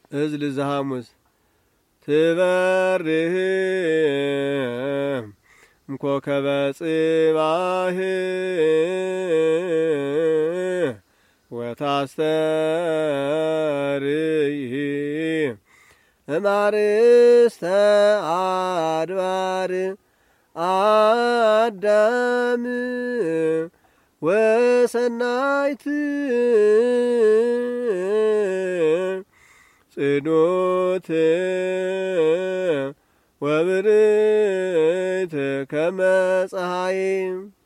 እዝል ዘሐሙስ ትበርህ እምኮከበ ጽባህ ወታስተርይ እማርስተ አድባር አዳም ወሰናይት ጽኑት ወብርት ከመ ፀሐይ